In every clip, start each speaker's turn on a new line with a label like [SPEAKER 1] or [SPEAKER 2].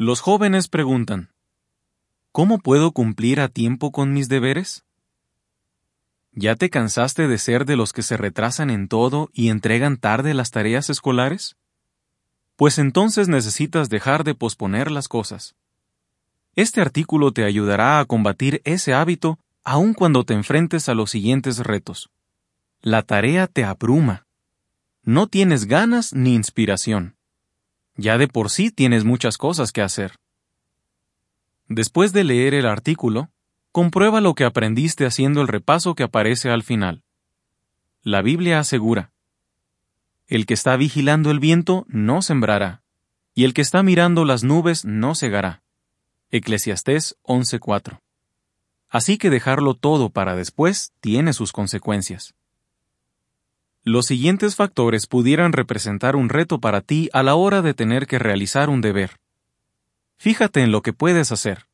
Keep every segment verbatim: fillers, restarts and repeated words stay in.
[SPEAKER 1] Los jóvenes preguntan, ¿cómo puedo cumplir a tiempo con mis deberes? ¿Ya te cansaste de ser de los que se retrasan en todo y entregan tarde las tareas escolares? Pues entonces necesitas dejar de posponer las cosas. Este artículo te ayudará a combatir ese hábito aun cuando te enfrentes a los siguientes retos. La tarea te abruma. No tienes ganas ni inspiración. Ya de por sí tienes muchas cosas que hacer. Después de leer el artículo, comprueba lo que aprendiste haciendo el repaso que aparece al final. La Biblia asegura: el que está vigilando el viento no sembrará, y el que está mirando las nubes no segará. Eclesiastés once cuatro. Así que dejarlo todo para después tiene sus consecuencias. Los siguientes factores pudieran representar un reto para ti a la hora de tener que realizar un deber. Fíjate en lo que puedes hacer.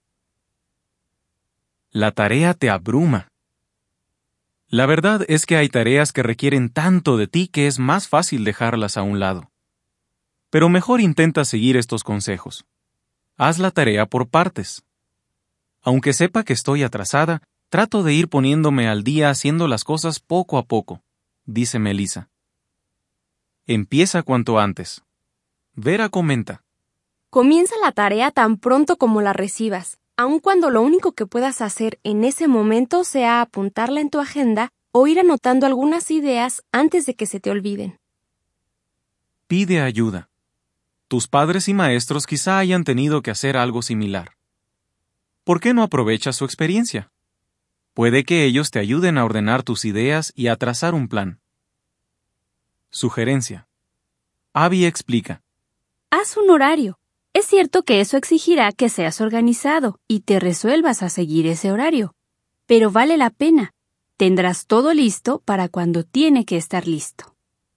[SPEAKER 1] La tarea te abruma. La verdad es que hay tareas que requieren tanto de ti que es más fácil dejarlas a un lado. Pero mejor intenta seguir estos consejos. Haz la tarea por partes. Aunque sepa que estoy atrasada, trato de ir poniéndome al día haciendo las cosas poco a poco, dice Melissa. Empieza cuanto antes. Vera comenta:
[SPEAKER 2] comienza la tarea tan pronto como la recibas, aun cuando lo único que puedas hacer en ese momento sea apuntarla en tu agenda o ir anotando algunas ideas antes de que se te olviden.
[SPEAKER 1] Pide ayuda. Tus padres y maestros quizá hayan tenido que hacer algo similar. ¿Por qué no aprovechas su experiencia? Puede que ellos te ayuden a ordenar tus ideas y a trazar un plan. Sugerencia. Abby explica:
[SPEAKER 2] haz un horario. Es cierto que eso exigirá que seas organizado y te resuelvas a seguir ese horario. Pero vale la pena. Tendrás todo listo para cuando tiene que estar listo.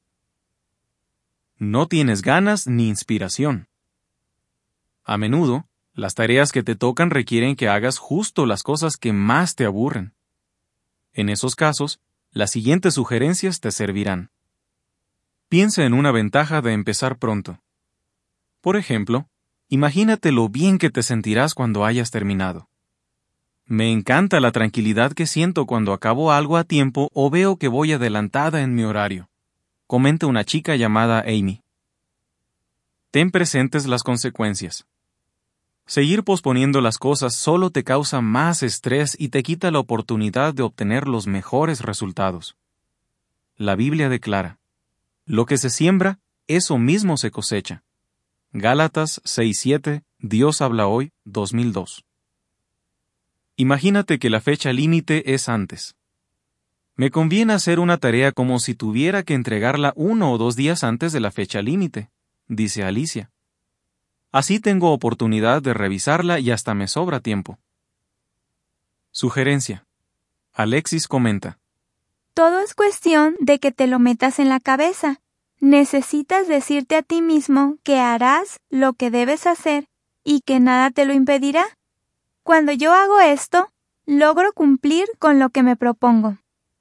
[SPEAKER 1] No tienes ganas ni inspiración. A menudo, las tareas que te tocan requieren que hagas justo las cosas que más te aburren. En esos casos, las siguientes sugerencias te servirán. Piensa en una ventaja de empezar pronto. Por ejemplo, imagínate lo bien que te sentirás cuando hayas terminado. Me encanta la tranquilidad que siento cuando acabo algo a tiempo o veo que voy adelantada en mi horario, comenta una chica llamada Amy. Ten presentes las consecuencias. Seguir posponiendo las cosas solo te causa más estrés y te quita la oportunidad de obtener los mejores resultados. La Biblia declara: lo que se siembra, eso mismo se cosecha. Gálatas seis siete, Dios habla hoy, dos mil dos. Imagínate que la fecha límite es antes. Me conviene hacer una tarea como si tuviera que entregarla uno o dos días antes de la fecha límite, dice Alicia. Así tengo oportunidad de revisarla y hasta me sobra tiempo. Sugerencia. Alexis comenta:
[SPEAKER 3] todo es cuestión de que te lo metas en la cabeza. Necesitas decirte a ti mismo que harás lo que debes hacer y que nada te lo impedirá. Cuando yo hago esto, logro cumplir con lo que me propongo.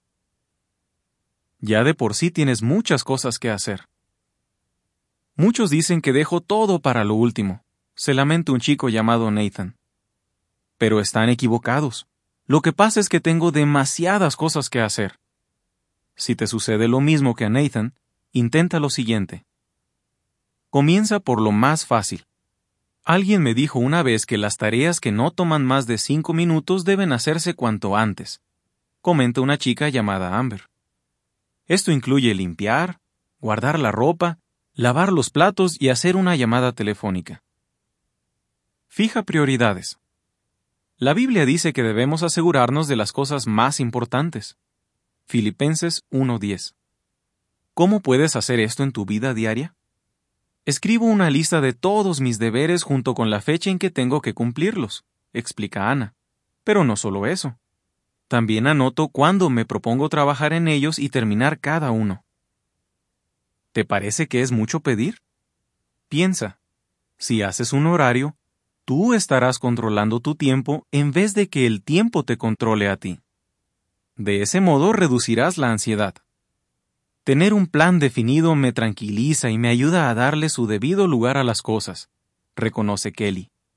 [SPEAKER 1] Ya de por sí tienes muchas cosas que hacer. Muchos dicen que dejo todo para lo último, se lamenta un chico llamado Nathan. Pero están equivocados. Lo que pasa es que tengo demasiadas cosas que hacer. Si te sucede lo mismo que a Nathan, intenta lo siguiente. Comienza por lo más fácil. Alguien me dijo una vez que las tareas que no toman más de cinco minutos deben hacerse cuanto antes, comenta una chica llamada Amber. Esto incluye limpiar, guardar la ropa, lavar los platos y hacer una llamada telefónica. Fija prioridades. La Biblia dice que debemos asegurarnos de las cosas más importantes. Filipenses uno diez. ¿Cómo puedes hacer esto en tu vida diaria? Escribo una lista de todos mis deberes junto con la fecha en que tengo que cumplirlos, explica Ana. Pero no solo eso. También anoto cuándo me propongo trabajar en ellos y terminar cada uno. ¿Te parece que es mucho pedir? Piensa, si haces un horario, tú estarás controlando tu tiempo en vez de que el tiempo te controle a ti. De ese modo reducirás la ansiedad. Tener un plan definido me tranquiliza y me ayuda a darle su debido lugar a las cosas, reconoce Kelly.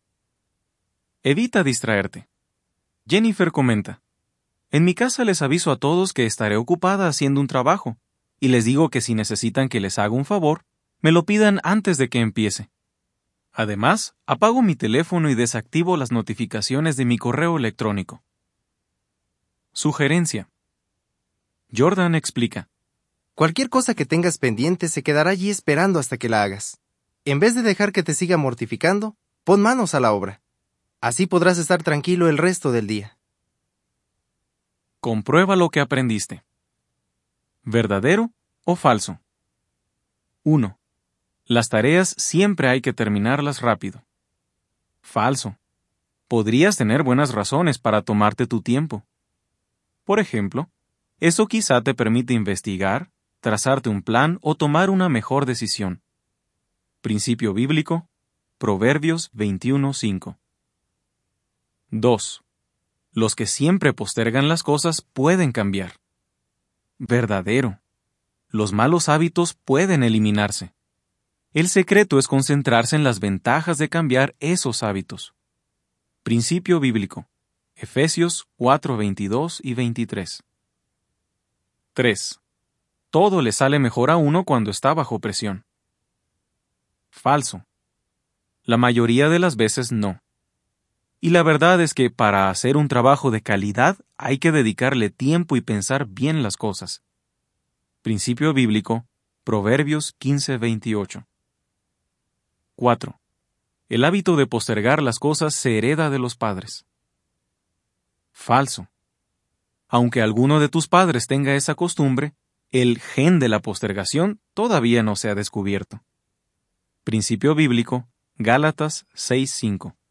[SPEAKER 1] Evita distraerte. Jennifer comenta: En mi casa les aviso a todos que estaré ocupada haciendo un trabajo, y les digo que si necesitan que les haga un favor, me lo pidan antes de que empiece. Además, apago mi teléfono y desactivo las notificaciones de mi correo electrónico. Sugerencia. Jordan explica:
[SPEAKER 4] Cualquier cosa que tengas pendiente se quedará allí esperando hasta que la hagas. En vez de dejar que te siga mortificando, pon manos a la obra. Así podrás estar tranquilo el resto del día.
[SPEAKER 1] Comprueba lo que aprendiste. ¿Verdadero o falso? uno. Las tareas siempre hay que terminarlas rápido. Falso. Podrías tener buenas razones para tomarte tu tiempo. Por ejemplo, eso quizá te permite investigar, trazarte un plan o tomar una mejor decisión. Principio bíblico, Proverbios veintiuno cinco. dos. Los que siempre postergan las cosas pueden cambiar. Verdadero. Los malos hábitos pueden eliminarse. El secreto es concentrarse en las ventajas de cambiar esos hábitos. Principio bíblico, Efesios cuatro veintidós y veintitrés. tres. Todo le sale mejor a uno cuando está bajo presión. Falso. La mayoría de las veces no. Y la verdad es que para hacer un trabajo de calidad hay que dedicarle tiempo y pensar bien las cosas. Principio bíblico, Proverbios quince veintiocho. cuatro. El hábito de postergar las cosas se hereda de los padres. Falso. Aunque alguno de tus padres tenga esa costumbre, el gen de la postergación todavía no se ha descubierto. Principio bíblico, Gálatas seis cinco.